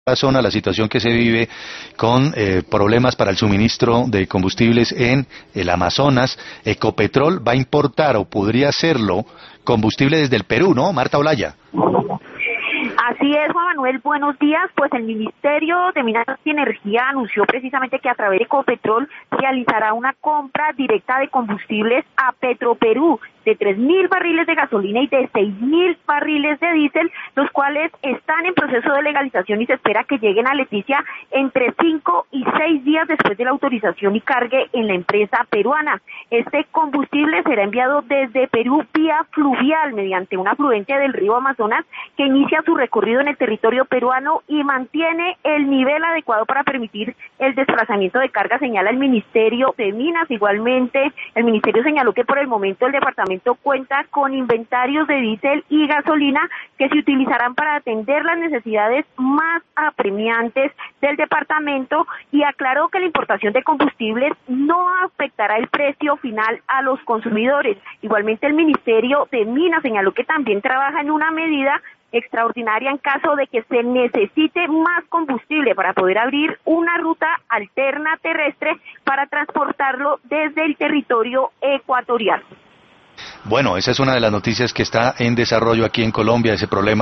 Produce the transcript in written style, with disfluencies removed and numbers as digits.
razón a la situación que se vive con problemas para el suministro de combustibles en el Amazonas. Ecopetrol va a importar, o podría hacerlo, combustible desde el Perú, ¿no, Marta Olaya? Así es, Juan Manuel, buenos días. Pues el Ministerio de Minas y Energía anunció precisamente que a través de Ecopetrol realizará una compra directa de combustibles a Petroperú de 3.000 barriles de gasolina y de 6.000 barriles de diésel, los cuales están en proceso de legalización y se espera que lleguen a Leticia entre 5 y 6 días después de la autorización y cargue en la empresa peruana. Este combustible será enviado desde Perú vía fluvial mediante un afluente del río Amazonas que inicia su recorrido en el territorio peruano y mantiene el nivel adecuado para permitir el desplazamiento de carga, señala el Ministerio de Minas. Igualmente, el Ministerio señaló que por el momento el departamento cuenta con inventarios de diésel y gasolina que se utilizarán para atender las necesidades más apremiantes del departamento, y aclaró que la importación de combustibles no afectará el precio final a los consumidores. Igualmente, el Ministerio de Minas señaló que también trabaja en una medida extraordinaria en caso de que se necesite más combustible para poder abrir una ruta alterna terrestre para transportarlo desde el territorio ecuatoriano. Bueno, esa es una de las noticias que está en desarrollo aquí en Colombia, ese problema